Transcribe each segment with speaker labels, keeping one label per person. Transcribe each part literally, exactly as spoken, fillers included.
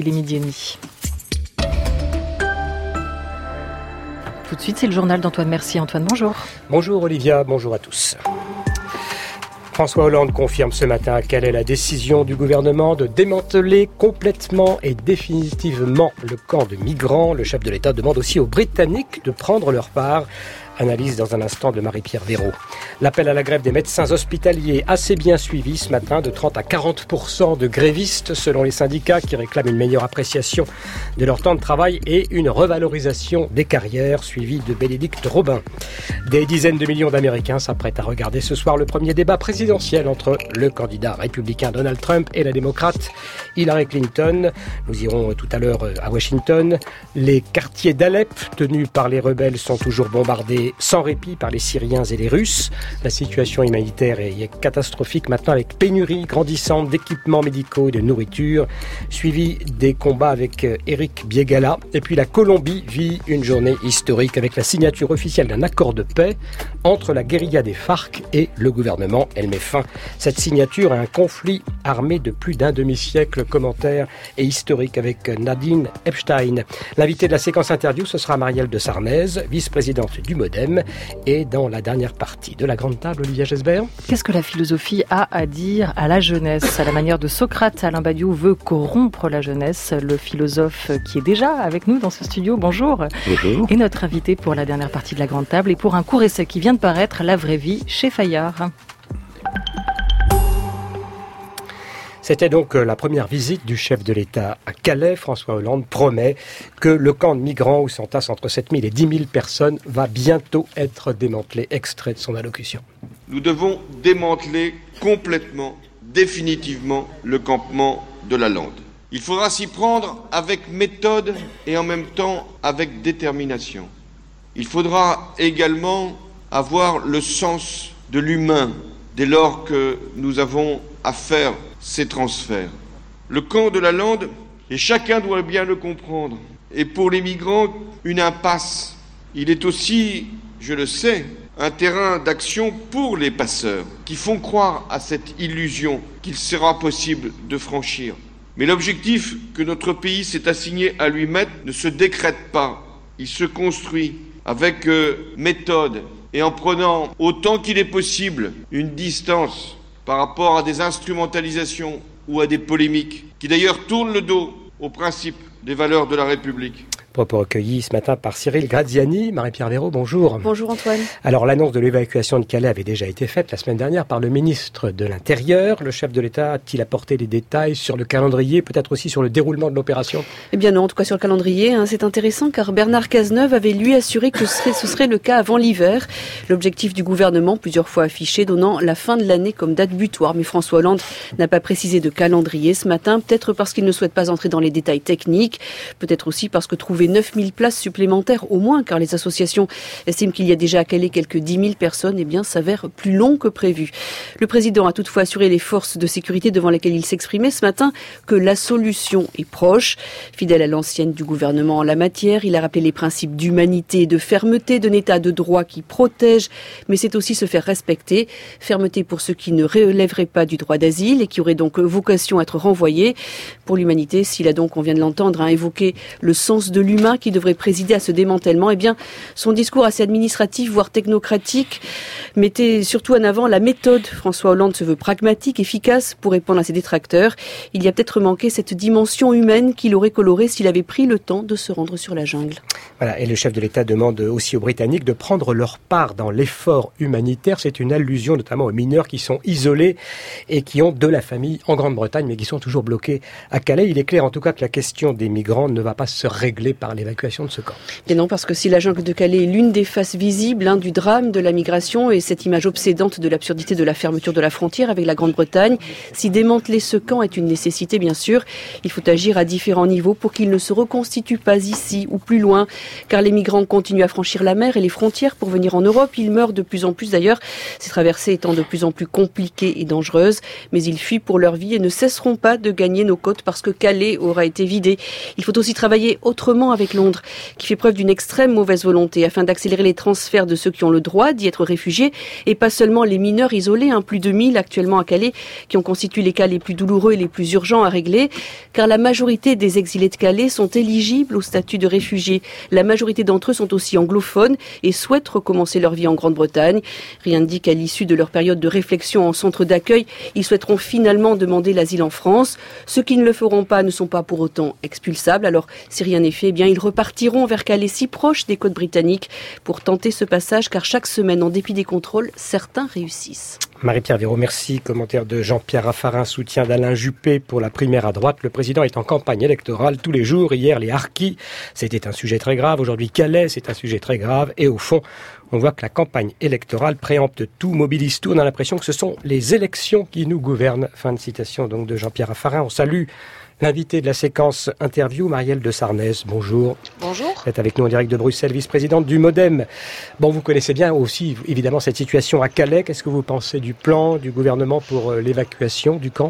Speaker 1: il est midi et demi. Tout de suite, c'est le journal d'Antoine Mercier. Antoine, bonjour.
Speaker 2: Bonjour Olivia, bonjour à tous. François Hollande confirme ce matin quelle est la décision du gouvernement de démanteler complètement et définitivement le camp de migrants. Le chef de l'État demande aussi aux Britanniques de prendre leur part. Analyse dans un instant de Marie-Pierre Véraud. L'appel à la grève des médecins hospitaliers assez bien suivi ce matin, de trente à quarante pour cent de grévistes selon les syndicats qui réclament une meilleure appréciation de leur temps de travail et une revalorisation des carrières suivie de Bénédicte Robin. Des dizaines de millions d'Américains s'apprêtent à regarder ce soir le premier débat présidentiel entre le candidat républicain Donald Trump et la démocrate Hillary Clinton. Nous irons tout à l'heure à Washington. Les quartiers d'Alep tenus par les rebelles sont toujours bombardés sans répit par les Syriens et les Russes. La situation humanitaire est catastrophique maintenant avec pénurie grandissante d'équipements médicaux et de nourriture, suivi des combats avec Eric Biegala. Et puis la Colombie vit une journée historique avec la signature officielle d'un accord de paix entre la guérilla des FARC et le gouvernement. Elle met fin, cette signature, à un conflit armé de plus d'un demi-siècle. Commentaire et historique avec Nadine Epstein. L'invité de la séquence interview, ce sera Marielle de Sarnez, vice-présidente du MoDem. Et dans la dernière partie de la grande table, Olivia Gesbert.
Speaker 1: Qu'est-ce que la philosophie a à dire à la jeunesse ? À la manière de Socrate, Alain Badiou veut corrompre la jeunesse. Le philosophe qui est déjà avec nous dans ce studio, bonjour.
Speaker 3: Bonjour.
Speaker 1: Et notre invité pour la dernière partie de la grande table et pour un court essai qui vient de paraître, La vraie vie chez Fayard.
Speaker 2: C'était donc la première visite du chef de l'État à Calais. François Hollande promet que le camp de migrants où s'entassent entre sept mille et dix mille personnes va bientôt être démantelé. Extrait de son allocution.
Speaker 4: Nous devons démanteler complètement, définitivement, le campement de la Lande. Il faudra s'y prendre avec méthode et en même temps avec détermination. Il faudra également avoir le sens de l'humain dès lors que nous avons à faire ces transferts. Le camp de la Lande, et chacun doit bien le comprendre, est pour les migrants une impasse. Il est aussi, je le sais, un terrain d'action pour les passeurs, qui font croire à cette illusion qu'il sera possible de franchir. Mais l'objectif que notre pays s'est assigné à lui-même ne se décrète pas. Il se construit avec euh, méthode et en prenant autant qu'il est possible une distance par rapport à des instrumentalisations ou à des polémiques qui d'ailleurs tournent le dos aux principes des valeurs de la République.
Speaker 2: Propos recueillis ce matin par Cyril Graziani. Marie-Pierre Véraud, bonjour.
Speaker 5: Bonjour Antoine.
Speaker 2: Alors l'annonce de l'évacuation de Calais avait déjà été faite la semaine dernière par le ministre de l'Intérieur. Le chef de l'État a-t-il apporté des détails sur le calendrier, peut-être aussi sur le déroulement de l'opération ?
Speaker 5: Eh bien non, en tout cas sur le calendrier, hein, c'est intéressant car Bernard Cazeneuve avait lui assuré que ce serait, ce serait le cas avant l'hiver. L'objectif du gouvernement, plusieurs fois affiché, donnant la fin de l'année comme date butoir. Mais François Hollande n'a pas précisé de calendrier ce matin, peut-être parce qu'il ne souhaite pas entrer dans les détails techniques, peut-être aussi parce que trouver neuf mille places supplémentaires au moins, car les associations estiment qu'il y a déjà à Calais quelques dix mille personnes, eh bien, s'avère plus long que prévu. Le président a toutefois assuré les forces de sécurité devant lesquelles il s'exprimait ce matin que la solution est proche. Fidèle à l'ancienne du gouvernement en la matière, il a rappelé les principes d'humanité et de fermeté d'un état de droit qui protège, mais c'est aussi se faire respecter. Fermeté pour ceux qui ne relèveraient pas du droit d'asile et qui auraient donc vocation à être renvoyés. Pour l'humanité, s'il a donc, on vient de l'entendre, hein, évoqué le sens de l'humain qui devrait présider à ce démantèlement, eh bien, son discours assez administratif, voire technocratique, mettait surtout en avant la méthode. François Hollande se veut pragmatique, efficace pour répondre à ses détracteurs. Il y a peut-être manqué cette dimension humaine qu'il aurait colorée s'il avait pris le temps de se rendre sur la jungle.
Speaker 2: Voilà, et le chef de l'État demande aussi aux Britanniques de prendre leur part dans l'effort humanitaire. C'est une allusion notamment aux mineurs qui sont isolés et qui ont de la famille en Grande-Bretagne, mais qui sont toujours bloqués à Calais. Il est clair en tout cas que la question des migrants ne va pas se régler par l'évacuation de ce camp.
Speaker 5: Et non, parce que si la jungle de Calais est l'une des faces visibles hein, du drame de la migration et cette image obsédante de l'absurdité de la fermeture de la frontière avec la Grande-Bretagne, si démanteler ce camp est une nécessité, bien sûr, il faut agir à différents niveaux pour qu'il ne se reconstitue pas ici ou plus loin, car les migrants continuent à franchir la mer et les frontières pour venir en Europe. Ils meurent de plus en plus d'ailleurs, ces traversées étant de plus en plus compliquées et dangereuses, mais ils fuient pour leur vie et ne cesseront pas de gagner nos côtes parce que Calais aura été vidé. Il faut aussi travailler autrement notamment avec Londres, qui fait preuve d'une extrême mauvaise volonté afin d'accélérer les transferts de ceux qui ont le droit d'y être réfugiés et pas seulement les mineurs isolés, hein, plus de mille actuellement à Calais, qui ont constitué les cas les plus douloureux et les plus urgents à régler, car la majorité des exilés de Calais sont éligibles au statut de réfugiés. La majorité d'entre eux sont aussi anglophones et souhaitent recommencer leur vie en Grande-Bretagne. Rien ne dit qu'à l'issue de leur période de réflexion en centre d'accueil, ils souhaiteront finalement demander l'asile en France. Ceux qui ne le feront pas ne sont pas pour autant expulsables. Alors, si rien n'est fait, eh bien, ils repartiront vers Calais, si proche des côtes britanniques, pour tenter ce passage, car chaque semaine, en dépit des contrôles, certains réussissent.
Speaker 2: Marie-Pierre Véraud, merci. Commentaire de Jean-Pierre Raffarin, soutien d'Alain Juppé pour la primaire à droite. Le président est en campagne électorale tous les jours. Hier, les harkis, c'était un sujet très grave. Aujourd'hui, Calais, c'est un sujet très grave. Et au fond, on voit que la campagne électorale préempte tout, mobilise tout. On a l'impression que ce sont les élections qui nous gouvernent. Fin de citation donc de Jean-Pierre Raffarin. On salue l'invité de la séquence interview, Marielle de Sarnez. Bonjour.
Speaker 3: Bonjour.
Speaker 2: Vous êtes avec nous en direct de Bruxelles, vice-présidente du MoDem. Bon, vous connaissez bien aussi, évidemment, cette situation à Calais. Qu'est-ce que vous pensez du plan du gouvernement pour l'évacuation du camp ?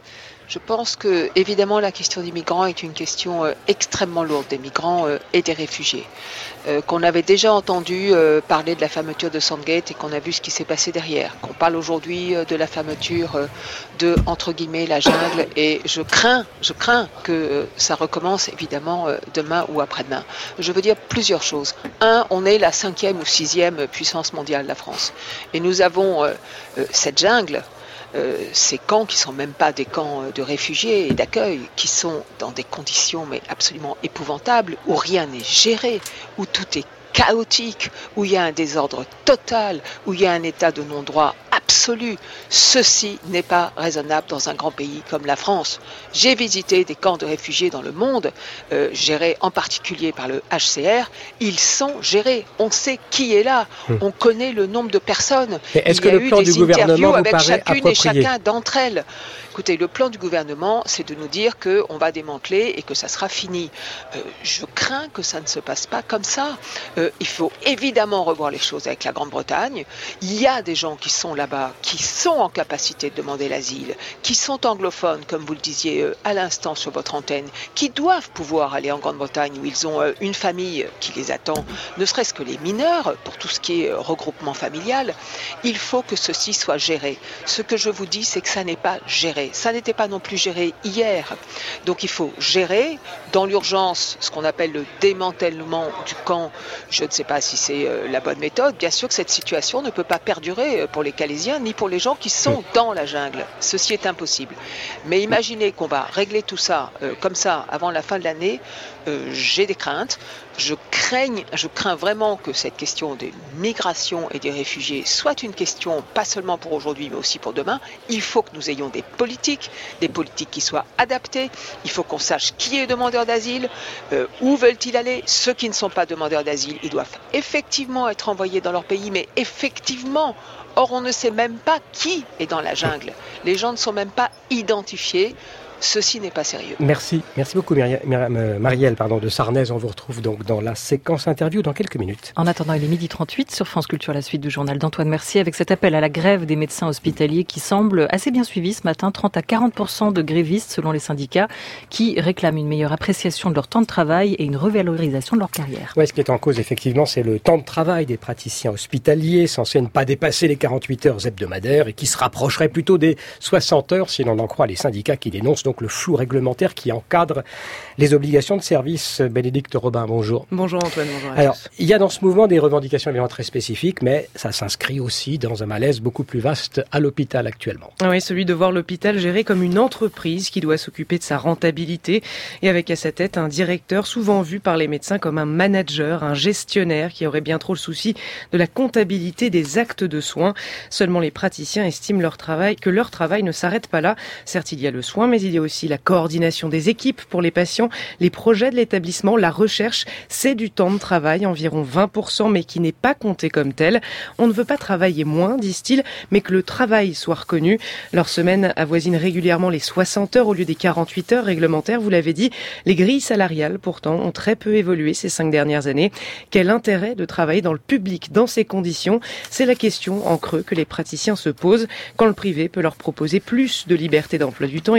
Speaker 3: Je pense que, évidemment, la question des migrants est une question euh, extrêmement lourde, des migrants euh, et des réfugiés. Euh, qu'on avait déjà entendu euh, parler de la fermeture de Sandgate et qu'on a vu ce qui s'est passé derrière. Qu'on parle aujourd'hui euh, de la fermeture euh, de, entre guillemets, la jungle. Et je crains, je crains que euh, ça recommence, évidemment, euh, demain ou après-demain. Je veux dire plusieurs choses. Un, on est la cinquième ou sixième puissance mondiale, la France. Et nous avons euh, euh, cette jungle. Euh, ces camps qui sont même pas des camps de réfugiés et d'accueil, qui sont dans des conditions mais absolument épouvantables, où rien n'est géré, où tout est chaotique, où il y a un désordre total, où il y a un état de non-droit absolu. Ceci n'est pas raisonnable dans un grand pays comme la France. J'ai visité des camps de réfugiés dans le monde, euh, gérés en particulier par le H C R. Ils sont gérés. On sait qui est là. Hum. On connaît le nombre de personnes.
Speaker 2: Mais est-ce que le plan du gouvernement vous paraît approprié ?
Speaker 3: Avec chacune et chacun d'entre elles. Écoutez, le plan du gouvernement, c'est de nous dire qu'on va démanteler et que ça sera fini. Euh, je crains que ça ne se passe pas comme ça. Euh, il faut évidemment revoir les choses avec la Grande-Bretagne. Il y a des gens qui sont là-bas, qui sont en capacité de demander l'asile, qui sont anglophones, comme vous le disiez euh, à l'instant sur votre antenne, qui doivent pouvoir aller en Grande-Bretagne où ils ont euh, une famille qui les attend, ne serait-ce que les mineurs, pour tout ce qui est euh, regroupement familial. Il faut que ceci soit géré. Ce que je vous dis, c'est que ça n'est pas géré. Ça n'était pas non plus géré hier. Donc il faut gérer dans l'urgence ce qu'on appelle le démantèlement du camp. Je ne sais pas si c'est euh, la bonne méthode. Bien sûr que cette situation ne peut pas perdurer pour les Calaisiens ni pour les gens qui sont dans la jungle. Ceci est impossible. Mais imaginez qu'on va régler tout ça euh, comme ça avant la fin de l'année. Euh, j'ai des craintes. Je crains, je crains vraiment que cette question des migrations et des réfugiés soit une question pas seulement pour aujourd'hui mais aussi pour demain. Il faut que nous ayons des politiques, des politiques qui soient adaptées. Il faut qu'on sache qui est demandeur d'asile, euh, où veulent-ils aller. Ceux qui ne sont pas demandeurs d'asile, ils doivent effectivement être envoyés dans leur pays, mais effectivement. Or, on ne sait même pas qui est dans la jungle. Les gens ne sont même pas identifiés. Ceci n'est pas sérieux.
Speaker 2: Merci, merci beaucoup Marielle, Marielle pardon, de Sarnez. On vous retrouve donc dans la séquence interview dans quelques minutes.
Speaker 1: En attendant, il est midi trente-huit sur France Culture, la suite du journal d'Antoine Mercier avec cet appel à la grève des médecins hospitaliers qui semble assez bien suivi ce matin. trente à quarante pour cent de grévistes selon les syndicats qui réclament une meilleure appréciation de leur temps de travail et une revalorisation de leur carrière.
Speaker 2: Oui, ce qui est en cause effectivement, c'est le temps de travail des praticiens hospitaliers, censé ne pas dépasser les quarante-huit heures hebdomadaires et qui se rapprocherait plutôt des soixante heures si l'on en croit les syndicats qui dénoncent donc le flou réglementaire qui encadre les obligations de service. Bénédicte Robin, bonjour.
Speaker 6: Bonjour Antoine, bonjour à
Speaker 2: Alors,
Speaker 6: tous.
Speaker 2: Il y a dans ce mouvement des revendications évidemment très spécifiques, mais ça s'inscrit aussi dans un malaise beaucoup plus vaste à l'hôpital actuellement.
Speaker 6: Oui, celui de voir l'hôpital géré comme une entreprise qui doit s'occuper de sa rentabilité et avec à sa tête un directeur souvent vu par les médecins comme un manager, un gestionnaire qui aurait bien trop le souci de la comptabilité des actes de soins. Seulement les praticiens estiment leur travail, que leur travail ne s'arrête pas là. Certes, il y a le soin, mais il y a aussi la coordination des équipes pour les patients, les projets de l'établissement, la recherche, c'est du temps de travail, environ vingt pour cent, mais qui n'est pas compté comme tel. On ne veut pas travailler moins, disent-ils, mais que le travail soit reconnu. Leur semaine avoisine régulièrement les soixante heures au lieu des quarante-huit heures réglementaires, vous l'avez dit. Les grilles salariales, pourtant, ont très peu évolué ces cinq dernières années. Quel intérêt de travailler dans le public dans ces conditions ? C'est la question en creux que les praticiens se posent quand le privé peut leur proposer plus de liberté d'emploi du temps et de meilleures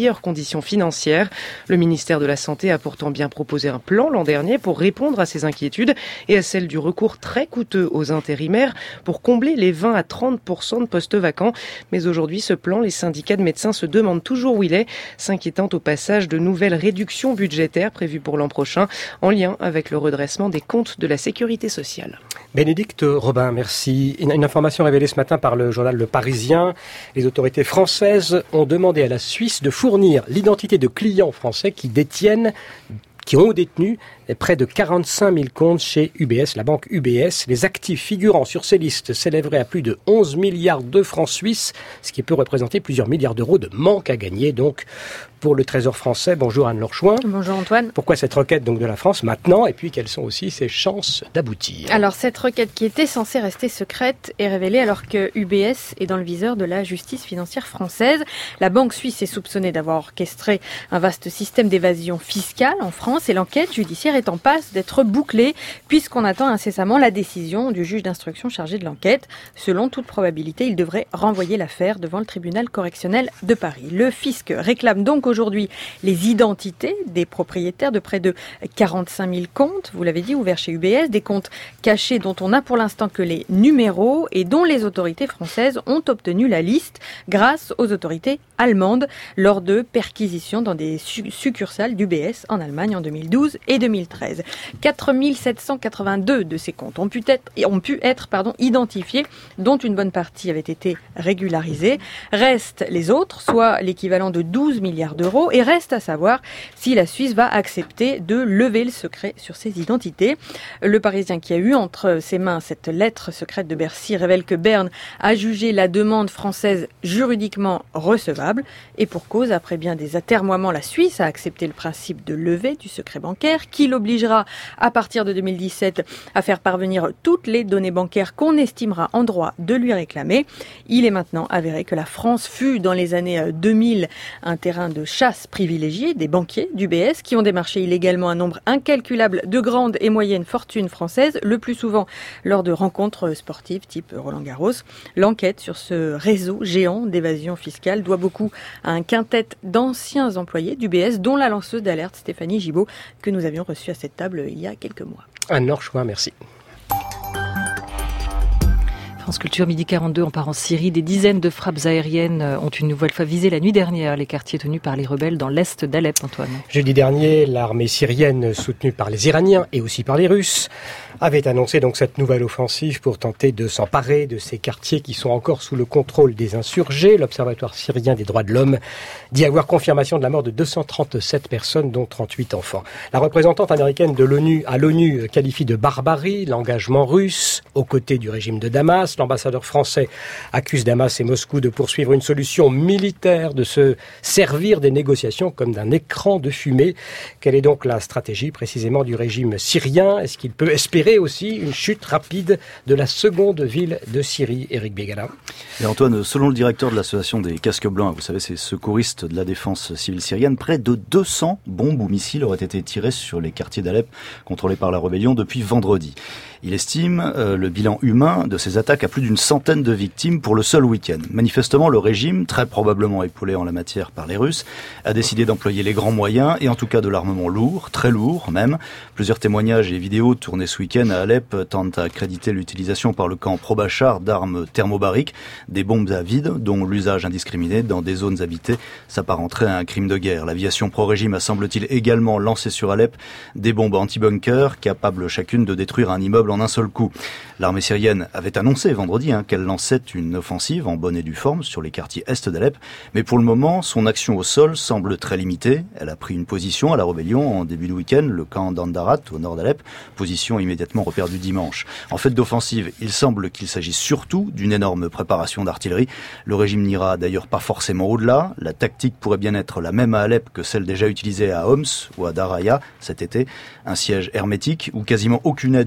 Speaker 6: meilleures conditions financières. Le ministère de la Santé a pourtant bien proposé un plan l'an dernier pour répondre à ces inquiétudes et à celle du recours très coûteux aux intérimaires pour combler les vingt à trente pour cent de postes vacants. Mais aujourd'hui, ce plan, les syndicats de médecins se demandent toujours où il est, s'inquiétant au passage de nouvelles réductions budgétaires prévues pour l'an prochain, en lien avec le redressement des comptes de la sécurité sociale.
Speaker 2: Bénédicte Robin, merci. Une information révélée ce matin par le journal Le Parisien. Les autorités françaises ont demandé à la Suisse de fournir l'identité de clients français qui détiennent qui ont détenu près de quarante-cinq mille comptes chez U B S, la banque U B S. Les actifs figurant sur ces listes s'élèveraient à plus de onze milliards de francs suisses, ce qui peut représenter plusieurs milliards d'euros de manque à gagner donc pour le Trésor français. Bonjour Anne-Laure Chouin.
Speaker 7: Bonjour Antoine.
Speaker 2: Pourquoi cette requête donc de la France maintenant, et puis quelles sont aussi ses chances d'aboutir?
Speaker 7: Alors cette requête qui était censée rester secrète est révélée alors que U B S est dans le viseur de la justice financière française. La banque suisse est soupçonnée d'avoir orchestré un vaste système d'évasion fiscale en France et l'enquête judiciaire est en passe d'être bouclée puisqu'on attend incessamment la décision du juge d'instruction chargé de l'enquête. Selon toute probabilité, il devrait renvoyer l'affaire devant le tribunal correctionnel de Paris. Le fisc réclame donc aujourd'hui les identités des propriétaires de près de quarante-cinq mille comptes, vous l'avez dit, ouverts chez U B S, des comptes cachés dont on n'a pour l'instant que les numéros et dont les autorités françaises ont obtenu la liste grâce aux autorités allemandes lors de perquisitions dans des succursales d'U B S en Allemagne en deux mille douze et deux mille treize. quatre mille sept cent quatre-vingt-deux de ces comptes ont pu être, ont pu être pardon, identifiés, dont une bonne partie avait été régularisée. Restent les autres, soit l'équivalent de douze milliards d'euros, et reste à savoir si la Suisse va accepter de lever le secret sur ces identités. Le Parisien qui a eu entre ses mains cette lettre secrète de Bercy révèle que Berne a jugé la demande française juridiquement recevable, et pour cause, après bien des atermoiements, la Suisse a accepté le principe de levée du secret bancaire qui l'obligera à partir de deux mille dix-sept à faire parvenir toutes les données bancaires qu'on estimera en droit de lui réclamer. Il est maintenant avéré que la France fut dans les années deux mille un terrain de chasse privilégié des banquiers d'U B S qui ont démarché illégalement un nombre incalculable de grandes et moyennes fortunes françaises, le plus souvent lors de rencontres sportives type Roland-Garros. L'enquête sur ce réseau géant d'évasion fiscale doit beaucoup à un quintet d'anciens employés d'U B S, dont la lanceuse d'alerte Stéphanie Gibault, que nous avions reçue à cette table il y a quelques mois.
Speaker 2: Anne-Laure Chouin, merci.
Speaker 1: France Culture, midi quarante-deux, on part en Syrie. Des dizaines de frappes aériennes ont une nouvelle fois visé la nuit dernière les quartiers tenus par les rebelles dans l'est d'Alep, Antoine.
Speaker 2: Jeudi dernier, l'armée syrienne, soutenue par les Iraniens et aussi par les Russes, avait annoncé donc cette nouvelle offensive pour tenter de s'emparer de ces quartiers qui sont encore sous le contrôle des insurgés. L'Observatoire syrien des droits de l'homme dit avoir confirmation de la mort de deux cent trente-sept personnes, dont trente-huit enfants. La représentante américaine de l'ONU à l'ONU qualifie de barbarie l'engagement russe aux côtés du régime de Damas. L'ambassadeur français accuse Damas et Moscou de poursuivre une solution militaire, de se servir des négociations comme d'un écran de fumée. Quelle est donc la stratégie précisément du régime syrien? Est-ce qu'il peut espérer aussi une chute rapide de la seconde ville de Syrie? Éric Bégala.
Speaker 8: Et Antoine, selon le directeur de l'association des casques blancs, vous savez, ces secouristes de la défense civile syrienne, près de deux cents bombes ou missiles auraient été tirés sur les quartiers d'Alep contrôlés par la rébellion depuis vendredi. Il estime euh, le bilan humain de ces attaques à plus d'une centaine de victimes pour le seul week-end. Manifestement, le régime, très probablement épaulé en la matière par les Russes, a décidé d'employer les grands moyens et en tout cas de l'armement lourd, très lourd même. Plusieurs témoignages et vidéos tournés ce week-end à Alep tentent à accréditer l'utilisation par le camp pro-Bachar d'armes thermobariques, des bombes à vide dont l'usage indiscriminé dans des zones habitées s'apparenterait à un crime de guerre. L'aviation pro-régime a semble-t-il également lancé sur Alep des bombes anti-bunker capables chacune de détruire un immeuble en un seul coup. L'armée syrienne avait annoncé vendredi hein, qu'elle lançait une offensive en bonne et due forme sur les quartiers est d'Alep, mais pour le moment, son action au sol semble très limitée. Elle a pris une position à la rébellion en début de week-end, le camp d'Andarat au nord d'Alep, position immédiatement reperdue dimanche. En fait d'offensive, il semble qu'il s'agisse surtout d'une énorme préparation d'artillerie. Le régime n'ira d'ailleurs pas forcément au-delà. La tactique pourrait bien être la même à Alep que celle déjà utilisée à Homs ou à Daraya cet été. Un siège hermétique où quasiment aucune aide humanitaire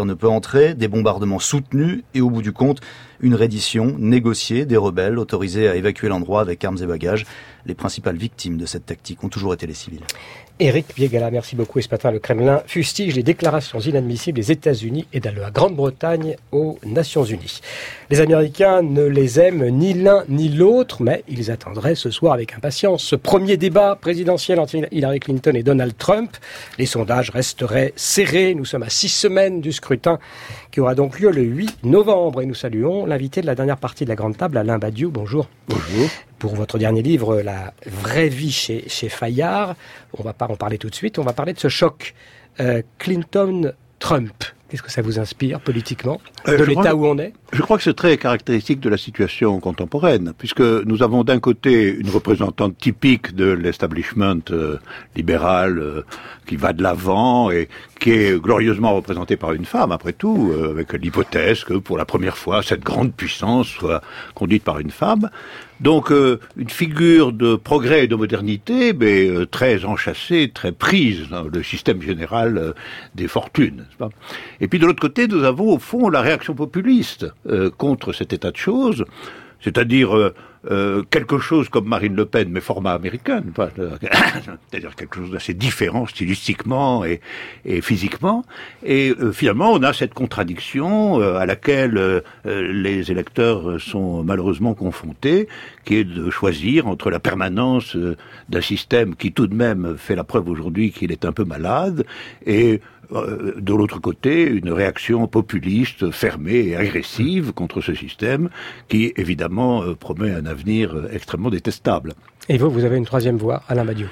Speaker 8: militaire ne peut entrer, des bombardements soutenus et au bout du compte, une reddition négociée des rebelles autorisés à évacuer l'endroit avec armes et bagages. Les principales victimes de cette tactique ont toujours été les civils.
Speaker 2: Éric Biégala, merci beaucoup. Et ce matin, le Kremlin fustige les déclarations inadmissibles des États-Unis et de la Grande-Bretagne aux Nations Unies. Les Américains ne les aiment ni l'un ni l'autre, mais ils attendraient ce soir avec impatience ce premier débat présidentiel entre Hillary Clinton et Donald Trump. Les sondages resteraient serrés. Nous sommes à six semaines du scrutin qui aura donc lieu le huit novembre. Et nous saluons l'invité de la dernière partie de la Grande Table, Alain Badiou. Bonjour.
Speaker 9: Bonjour.
Speaker 2: Pour votre dernier livre, La vraie vie chez, chez Fayard, on va pas en parler tout de suite, on va parler de ce choc euh, Clinton-Trump. Qu'est-ce que ça vous inspire politiquement,
Speaker 9: euh,
Speaker 2: de l'état
Speaker 9: crois,
Speaker 2: où on est?
Speaker 9: Je crois que c'est très caractéristique de la situation contemporaine, puisque nous avons d'un côté une représentante typique de l'establishment euh, libéral euh, qui va de l'avant et qui est glorieusement représentée par une femme, après tout, euh, avec l'hypothèse que pour la première fois, cette grande puissance soit conduite par une femme. Donc euh, une figure de progrès et de modernité, mais euh, très enchâssée, très prise dans le système général euh, des fortunes, n'est-ce pas ? Et puis de l'autre côté, nous avons au fond la réaction populiste euh, contre cet état de choses, c'est-à-dire euh, euh, quelque chose comme Marine Le Pen, mais format américain, c'est-à-dire quelque chose d'assez différent stylistiquement et, et physiquement. Et euh, finalement, on a cette contradiction euh, à laquelle euh, les électeurs sont malheureusement confrontés, qui est de choisir entre la permanence euh, d'un système qui tout de même fait la preuve aujourd'hui qu'il est un peu malade et de l'autre côté, une réaction populiste, fermée et agressive contre ce système qui, évidemment, promet un avenir extrêmement détestable.
Speaker 2: Et vous, vous avez une troisième voie, Alain Badiou?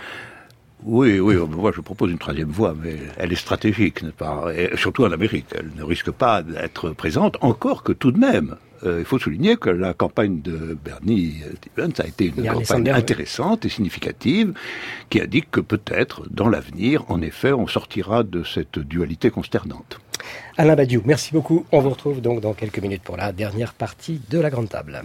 Speaker 9: Oui, oui, moi je propose une troisième voie, mais elle est stratégique, n'est-ce pas ? Et surtout en Amérique, elle ne risque pas d'être présente, encore que tout de même. Euh, il faut souligner que la campagne de Bernie Stevens a été une campagne Sanders, intéressante oui. et significative, qui indique que peut-être, dans l'avenir, en effet, on sortira de cette dualité consternante.
Speaker 2: Alain Badiou, merci beaucoup. On vous retrouve donc dans quelques minutes pour la dernière partie de la Grande Table.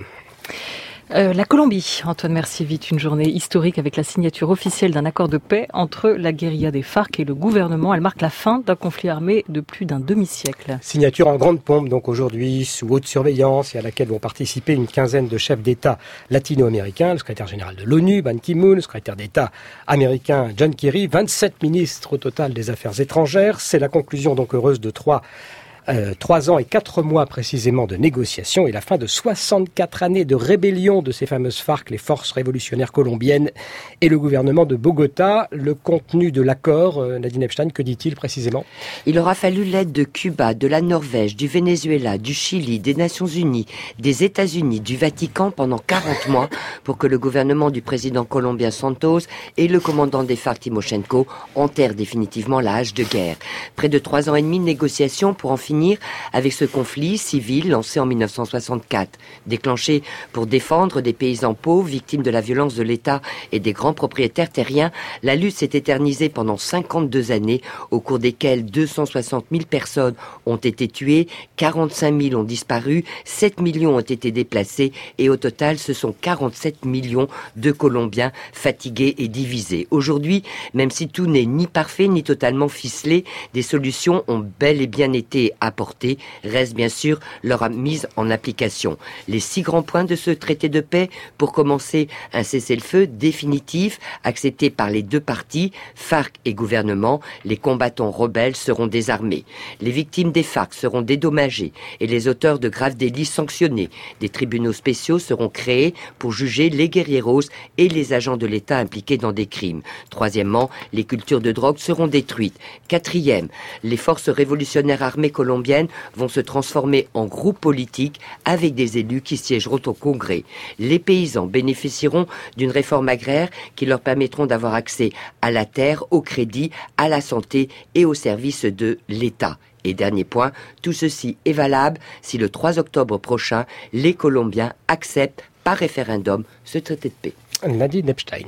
Speaker 1: Euh, la Colombie, Antoine Mercier, vit une journée historique avec la signature officielle d'un accord de paix entre la guérilla des FARC et le gouvernement. Elle marque la fin d'un conflit armé de plus d'un demi-siècle.
Speaker 2: Signature en grande pompe, donc aujourd'hui, sous haute surveillance, et à laquelle vont participer une quinzaine de chefs d'État latino-américains, le secrétaire général de l'ONU, Ban Ki-moon, le secrétaire d'État américain, John Kerry, vingt-sept ministres au total des Affaires étrangères. C'est la conclusion donc heureuse de trois Euh, trois ans et quatre mois précisément de négociations et la fin de soixante-quatre années de rébellion de ces fameuses FARC, les forces révolutionnaires colombiennes et le gouvernement de Bogota. Le contenu de l'accord, euh, Nadine Epstein, que dit-il précisément?
Speaker 10: Il aura fallu l'aide de Cuba, de la Norvège, du Venezuela, du Chili, des Nations Unies, des États-Unis, du Vatican pendant quarante mois pour que le gouvernement du président colombien Santos et le commandant des FARC Timochenko enterrent définitivement la hache de guerre. Près de trois ans et demi de négociations pour en finir avec ce conflit civil lancé en mille neuf cent soixante-quatre, déclenché pour défendre des paysans pauvres victimes de la violence de l'État et des grands propriétaires terriens. La lutte s'est éternisée pendant cinquante-deux années, au cours desquelles deux cent soixante mille personnes ont été tuées, quarante-cinq mille ont disparu, sept millions ont été déplacés et au total ce sont quarante-sept millions de Colombiens fatigués et divisés. Aujourd'hui, même si tout n'est ni parfait ni totalement ficelé, des solutions ont bel et bien été apportée, reste bien sûr leur mise en application. Les six grands points de ce traité de paix, pour commencer, un cessez-le-feu définitif, accepté par les deux parties, FARC et gouvernement. Les combattants rebelles seront désarmés. Les victimes des FARC seront dédommagées et les auteurs de graves délits sanctionnés. Des tribunaux spéciaux seront créés pour juger les guerrieros et les agents de l'État impliqués dans des crimes. Troisièmement, les cultures de drogue seront détruites. Quatrième, les forces révolutionnaires armées colombiennes vont se transformer en groupe politique avec des élus qui siégeront au Congrès. Les paysans bénéficieront d'une réforme agraire qui leur permettront d'avoir accès à la terre, au crédit, à la santé et aux services de l'État. Et dernier point, tout ceci est valable si le trois octobre prochain, les Colombiens acceptent par référendum ce traité de paix.
Speaker 2: Nadine Epstein.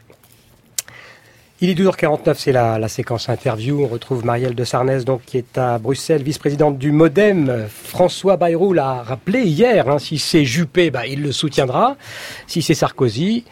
Speaker 2: Il est douze heures quarante-neuf, c'est la, la séquence interview. On retrouve Marielle de Sarnez, donc, qui est à Bruxelles, vice-présidente du MoDem. François Bayrou l'a rappelé hier, hein, si c'est Juppé, bah, il le soutiendra. Si c'est Sarkozy,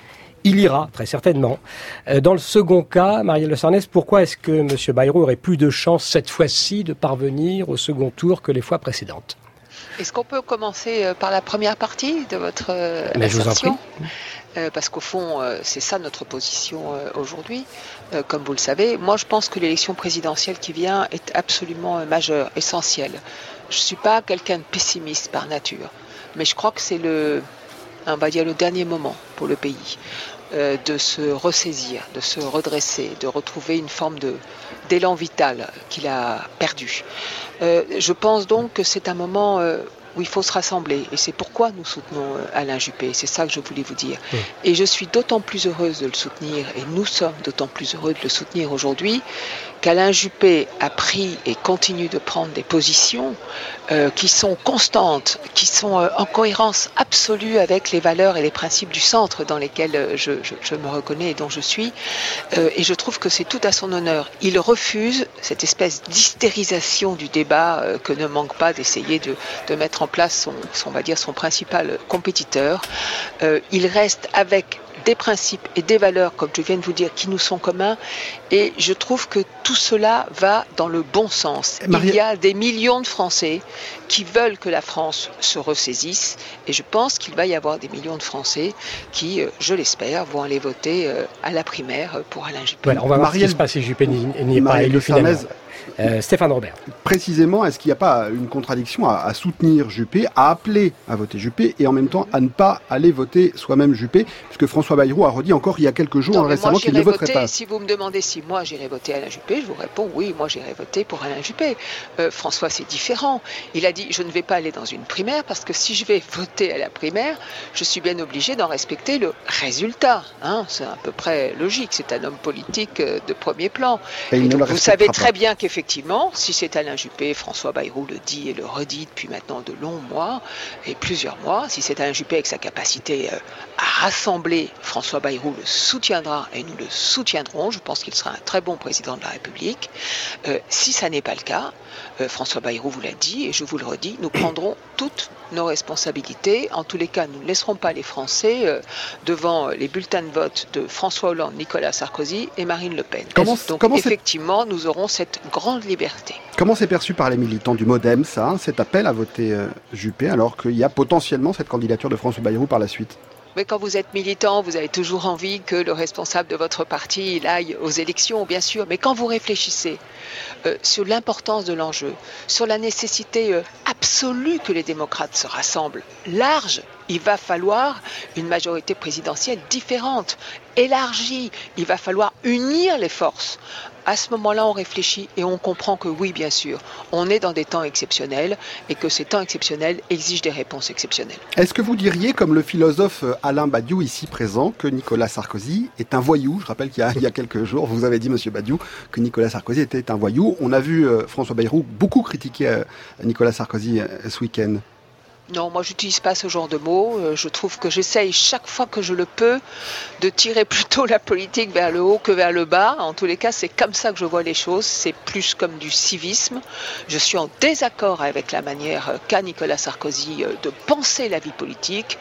Speaker 2: il ira, très certainement. Dans le second cas, Marielle de Sarnez, pourquoi est-ce que M. Bayrou aurait plus de chance cette fois-ci de parvenir au second tour que les fois précédentes ?
Speaker 3: Est-ce qu'on peut commencer par la première partie de votre euh,
Speaker 2: Mais je vous en prie.
Speaker 3: Euh, parce qu'au fond, euh, c'est ça notre position euh, aujourd'hui. Euh, comme vous le savez, moi je pense que l'élection présidentielle qui vient est absolument euh, majeure, essentielle. Je ne suis pas quelqu'un de pessimiste par nature, mais je crois que c'est le, on va dire le dernier moment pour le pays euh, de se ressaisir, de se redresser, de retrouver une forme de, d'élan vital qu'il a perdu. Euh, je pense donc que c'est un moment euh, où il faut se rassembler. Et c'est pourquoi nous soutenons Alain Juppé. C'est ça que je voulais vous dire. Oui. Et je suis d'autant plus heureuse de le soutenir, et nous sommes d'autant plus heureux de le soutenir aujourd'hui, qu'Alain Juppé a pris et continue de prendre des positions euh, qui sont constantes, qui sont euh, en cohérence absolue avec les valeurs et les principes du centre dans lesquels euh, je, je, je me reconnais et dont je suis. Euh, et je trouve que c'est tout à son honneur. Il refuse cette espèce d'hystérisation du débat euh, que ne manque pas d'essayer de, de mettre en place son, son, on va dire, son principal compétiteur. Euh, il reste avec des principes et des valeurs, comme je viens de vous dire, qui nous sont communs, et je trouve que tout cela va dans le bon sens. Marie... Il y a des millions de Français qui veulent que la France se ressaisisse, et je pense qu'il va y avoir des millions de Français qui, je l'espère, vont aller voter à la primaire pour Alain Juppé.
Speaker 2: Voilà, on va voir Marielle... ce qui se passe si Juppé n'y est pas élu finalement. Euh, Stéphane Robert.
Speaker 11: Précisément, est-ce qu'il n'y a pas une contradiction à, à soutenir Juppé, à appeler à voter Juppé et en même temps à ne pas aller voter soi-même Juppé, puisque François Bayrou a redit encore il y a quelques jours non, récemment qu'il ne voterait
Speaker 3: voter,
Speaker 11: pas.
Speaker 3: Si vous me demandez si moi j'irai voter Alain Juppé, je vous réponds oui, moi j'irai voter pour Alain Juppé. Euh, François, c'est différent. Il a dit je ne vais pas aller dans une primaire parce que si je vais voter à la primaire, je suis bien obligé d'en respecter le résultat. Hein, c'est à peu près logique. C'est un homme politique de premier plan. Et et donc, vous savez très pas. bien qu'effectivement, Effectivement, si c'est Alain Juppé, François Bayrou le dit et le redit depuis maintenant de longs mois et plusieurs mois, si c'est Alain Juppé avec sa capacité à rassembler, François Bayrou le soutiendra et nous le soutiendrons. Je pense qu'il sera un très bon président de la République. Euh, si ça n'est pas le cas, euh, François Bayrou vous l'a dit et je vous le redis, nous prendrons toutes nos responsabilités. En tous les cas, nous ne laisserons pas les Français euh, devant les bulletins de vote de François Hollande, Nicolas Sarkozy et Marine Le Pen. Comment, Donc comment effectivement, nous aurons cette grande liberté.
Speaker 11: Comment c'est perçu par les militants du MoDem, ça, cet appel à voter euh, Juppé, alors qu'il y a potentiellement cette candidature de François Bayrou par la suite ?
Speaker 3: Mais quand vous êtes militant, vous avez toujours envie que le responsable de votre parti il aille aux élections, bien sûr. Mais quand vous réfléchissez euh, sur l'importance de l'enjeu, sur la nécessité euh, absolue que les démocrates se rassemblent large, il va falloir une majorité présidentielle différente, élargie. Il va falloir unir les forces. À ce moment-là, on réfléchit et on comprend que oui, bien sûr, on est dans des temps exceptionnels et que ces temps exceptionnels exigent des réponses exceptionnelles.
Speaker 11: Est-ce que vous diriez, comme le philosophe Alain Badiou ici présent, que Nicolas Sarkozy est un voyou ? Je rappelle qu'il y a, il y a quelques jours, vous avez dit, Monsieur Badiou, que Nicolas Sarkozy était un voyou. On a vu euh, François Bayrou beaucoup critiquer euh, Nicolas Sarkozy euh, ce week-end.
Speaker 3: Non, moi j'utilise pas ce genre de mots. Je trouve que j'essaye chaque fois que je le peux de tirer plutôt la politique vers le haut que vers le bas. En tous les cas, c'est comme ça que je vois les choses. C'est plus comme du civisme. Je suis en désaccord avec la manière qu'a Nicolas Sarkozy de penser la vie politique,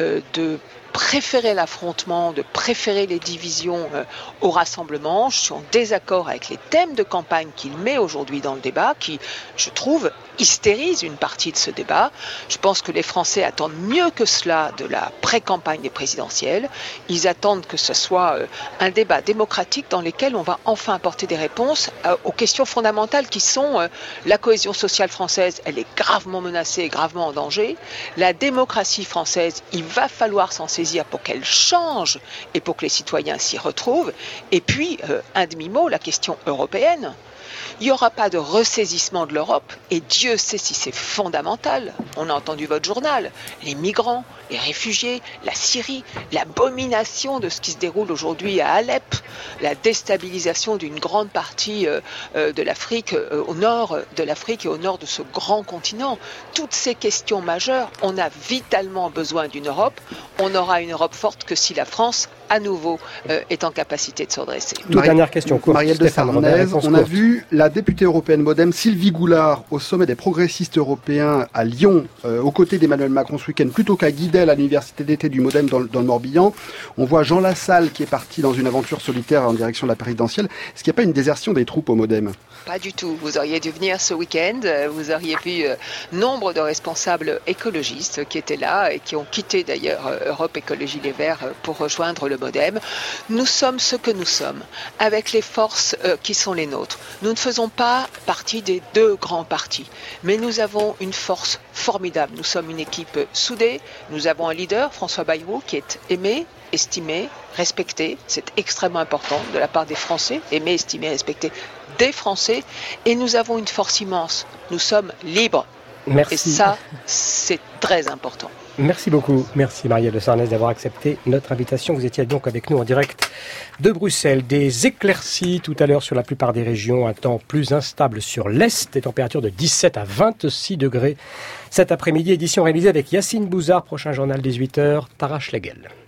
Speaker 3: de préférer l'affrontement, de préférer les divisions euh, au rassemblement. Je suis en désaccord avec les thèmes de campagne qu'il met aujourd'hui dans le débat, qui, je trouve, hystérisent une partie de ce débat. Je pense que les Français attendent mieux que cela de la pré-campagne des présidentielles. Ils attendent que ce soit euh, un débat démocratique dans lequel on va enfin apporter des réponses euh, aux questions fondamentales qui sont euh, la cohésion sociale française, elle est gravement menacée, gravement en danger. La démocratie française, il va falloir s'en saisir pour qu'elle change et pour que les citoyens s'y retrouvent. Et puis, euh, un demi-mot, la question européenne. Il n'y aura pas de ressaisissement de l'Europe et Dieu sait si c'est fondamental. On a entendu votre journal, les migrants, les réfugiés, la Syrie, l'abomination de ce qui se déroule aujourd'hui à Alep, la déstabilisation d'une grande partie euh, euh, de l'Afrique, euh, au nord de l'Afrique et au nord de ce grand continent. Toutes ces questions majeures, on a vitalement besoin d'une Europe. On n'aura une Europe forte que si la France à nouveau, euh, est en capacité de se redresser.
Speaker 2: Toute Marie... dernière question courte.
Speaker 11: Marielle de Sarnez, on a vu la députée européenne Modem Sylvie Goulard au sommet des progressistes européens à Lyon, euh, aux côtés d'Emmanuel Macron ce week-end, plutôt qu'à Guidel à l'université d'été du Modem dans, dans le Morbihan. On voit Jean Lassalle qui est parti dans une aventure solitaire en direction de la présidentielle. Est-ce qu'il n'y a pas une désertion des troupes au Modem ?
Speaker 3: Pas du tout. Vous auriez dû venir ce week-end. Vous auriez vu euh, nombre de responsables écologistes qui étaient là et qui ont quitté d'ailleurs euh, Europe Écologie Les Verts euh, pour rejoindre le Modem. Nous sommes ce que nous sommes, avec les forces euh, qui sont les nôtres. Nous ne faisons pas partie des deux grands partis, mais nous avons une force formidable. Nous sommes une équipe soudée. Nous avons un leader, François Bayrou, qui est aimé, estimé, respecté. C'est extrêmement important de la part des Français, aimé, estimé, respecté des Français. Et nous avons une force immense. Nous sommes libres.
Speaker 2: Merci.
Speaker 3: Et ça, c'est très important.
Speaker 2: Merci beaucoup. Merci Marielle de Sarnez d'avoir accepté notre invitation. Vous étiez donc avec nous en direct de Bruxelles. Des éclaircies tout à l'heure sur la plupart des régions. Un temps plus instable sur l'Est. Des températures de dix-sept à vingt-six degrés. Cet après-midi, édition réalisée avec Yacine Bouzard. Prochain journal dix-huit heures, Tara Schlegel.